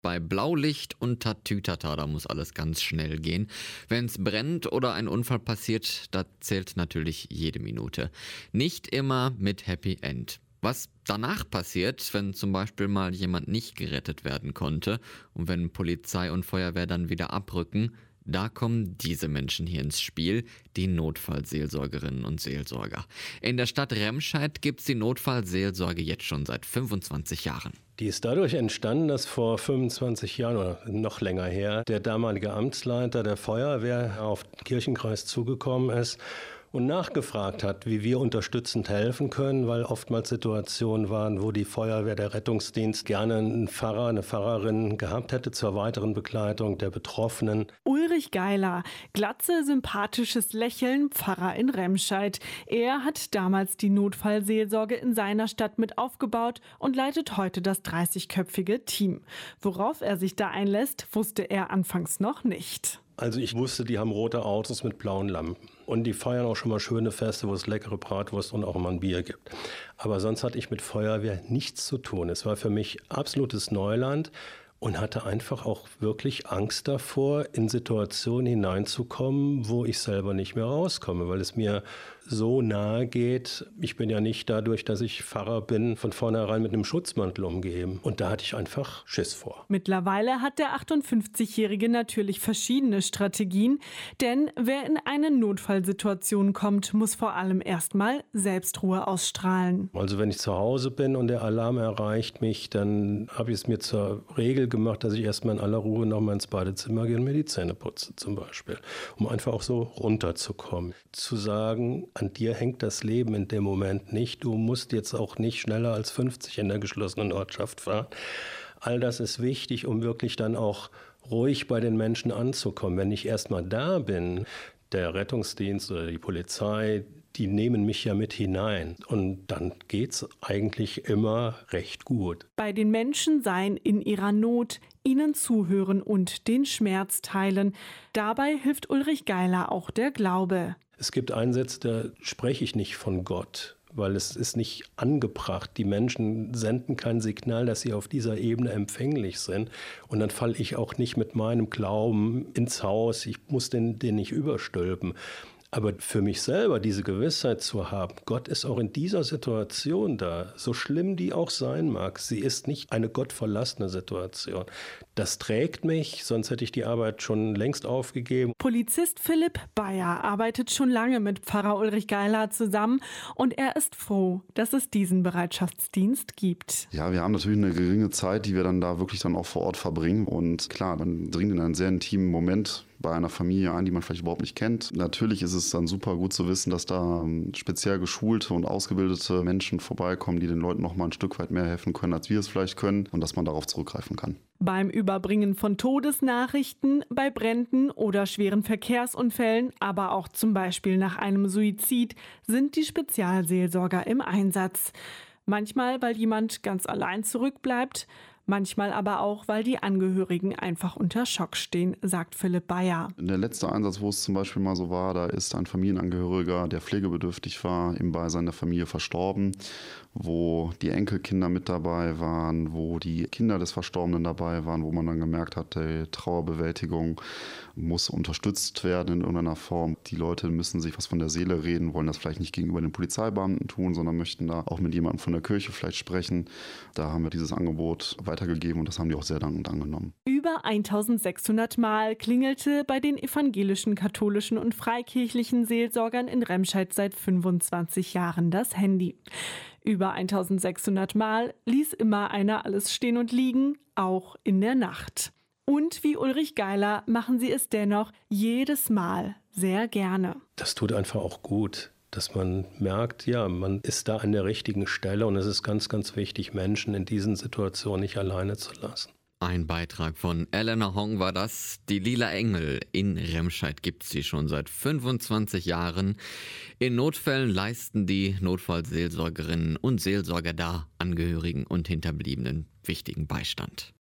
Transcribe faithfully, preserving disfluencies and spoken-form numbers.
Bei Blaulicht und Tatütata, da muss alles ganz schnell gehen. Wenn es brennt oder ein Unfall passiert, da zählt natürlich jede Minute. Nicht immer mit Happy End. Was danach passiert, wenn zum Beispiel mal jemand nicht gerettet werden konnte und wenn Polizei und Feuerwehr dann wieder abrücken, da kommen diese Menschen hier ins Spiel, die Notfallseelsorgerinnen und Seelsorger. In der Stadt Remscheid gibt's die Notfallseelsorge jetzt schon seit fünfundzwanzig Jahren. Die ist dadurch entstanden, dass vor fünfundzwanzig Jahren oder noch länger her der damalige Amtsleiter der Feuerwehr auf den Kirchenkreis zugekommen ist und nachgefragt hat, wie wir unterstützend helfen können, weil oftmals Situationen waren, wo die Feuerwehr, der Rettungsdienst gerne einen Pfarrer, eine Pfarrerin gehabt hätte zur weiteren Begleitung der Betroffenen. Ulrich Geiler, glatze, sympathisches Lächeln, Pfarrer in Remscheid. Er hat damals die Notfallseelsorge in seiner Stadt mit aufgebaut und leitet heute das dreißigköpfige Team. Worauf er sich da einlässt, wusste er anfangs noch nicht. Also ich wusste, die haben rote Autos mit blauen Lampen. Und die feiern auch schon mal schöne Feste, wo es leckere Bratwurst und auch mal ein Bier gibt. Aber sonst hatte ich mit Feuerwehr nichts zu tun. Es war für mich absolutes Neuland und hatte einfach auch wirklich Angst davor, in Situationen hineinzukommen, wo ich selber nicht mehr rauskomme, weil es mir so nahe geht. Ich bin ja nicht dadurch, dass ich Pfarrer bin, von vornherein mit einem Schutzmantel umgeben. Und da hatte ich einfach Schiss vor. Mittlerweile hat der achtundfünfzigjährige natürlich verschiedene Strategien, denn wer in eine Notfallsituation kommt, muss vor allem erstmal Selbstruhe ausstrahlen. Also wenn ich zu Hause bin und der Alarm erreicht mich, dann habe ich es mir zur Regel gemacht, dass ich erstmal in aller Ruhe noch mal ins Badezimmer gehe und mir die Zähne putze zum Beispiel, um einfach auch so runterzukommen. Zu sagen, an dir hängt das Leben in dem Moment nicht, du musst jetzt auch nicht schneller als fünfzig in der geschlossenen Ortschaft fahren. All das ist wichtig, um wirklich dann auch ruhig bei den Menschen anzukommen. Wenn ich erstmal da bin, der Rettungsdienst oder die Polizei, die nehmen mich ja mit hinein. Und dann geht's eigentlich immer recht gut. Bei den Menschen sein in ihrer Not, ihnen zuhören und den Schmerz teilen. Dabei hilft Ulrich Geiler auch der Glaube. Es gibt Einsätze, da spreche ich nicht von Gott, weil es ist nicht angebracht. Die Menschen senden kein Signal, dass sie auf dieser Ebene empfänglich sind. Und dann falle ich auch nicht mit meinem Glauben ins Haus. Ich muss den, den nicht überstülpen. Aber für mich selber diese Gewissheit zu haben, Gott ist auch in dieser Situation da, so schlimm die auch sein mag, sie ist nicht eine gottverlassene Situation. Das trägt mich, sonst hätte ich die Arbeit schon längst aufgegeben. Polizist Philipp Bayer arbeitet schon lange mit Pfarrer Ulrich Geiler zusammen und er ist froh, dass es diesen Bereitschaftsdienst gibt. Ja, wir haben natürlich eine geringe Zeit, die wir dann da wirklich dann auch vor Ort verbringen und klar, man dringt in einen sehr intimen Moment bei einer Familie ein, die man vielleicht überhaupt nicht kennt. Natürlich ist es dann super gut zu wissen, dass da speziell geschulte und ausgebildete Menschen vorbeikommen, die den Leuten noch mal ein Stück weit mehr helfen können, als wir es vielleicht können und dass man darauf zurückgreifen kann. Beim Überbringen von Todesnachrichten, bei Bränden oder schweren Verkehrsunfällen, aber auch zum Beispiel nach einem Suizid, sind die Spezialseelsorger im Einsatz. Manchmal, weil jemand ganz allein zurückbleibt, manchmal aber auch, weil die Angehörigen einfach unter Schock stehen, sagt Philipp Bayer. Der letzte Einsatz, wo es zum Beispiel mal so war, da ist ein Familienangehöriger, der pflegebedürftig war, im Beisein der Familie verstorben, wo die Enkelkinder mit dabei waren, wo die Kinder des Verstorbenen dabei waren, wo man dann gemerkt hat, die Trauerbewältigung muss unterstützt werden in irgendeiner Form. Die Leute müssen sich was von der Seele reden, wollen das vielleicht nicht gegenüber den Polizeibeamten tun, sondern möchten da auch mit jemandem von der Kirche vielleicht sprechen. Da haben wir dieses Angebot weitergegeben und das haben die auch sehr dankend angenommen. Über eintausendsechshundert Mal klingelte bei den evangelischen, katholischen und freikirchlichen Seelsorgern in Remscheid seit fünfundzwanzig Jahren das Handy. Über eintausendsechshundert Mal ließ immer einer alles stehen und liegen, auch in der Nacht. Und wie Ulrich Geiler machen sie es dennoch jedes Mal sehr gerne. Das tut einfach auch gut, dass man merkt, ja, man ist da an der richtigen Stelle und es ist ganz, ganz wichtig, Menschen in diesen Situationen nicht alleine zu lassen. Ein Beitrag von Elena Hong war das. Die Lila Engel in Remscheid gibt es sie schon seit fünfundzwanzig Jahren. In Notfällen leisten die Notfallseelsorgerinnen und Seelsorger da Angehörigen und Hinterbliebenen wichtigen Beistand.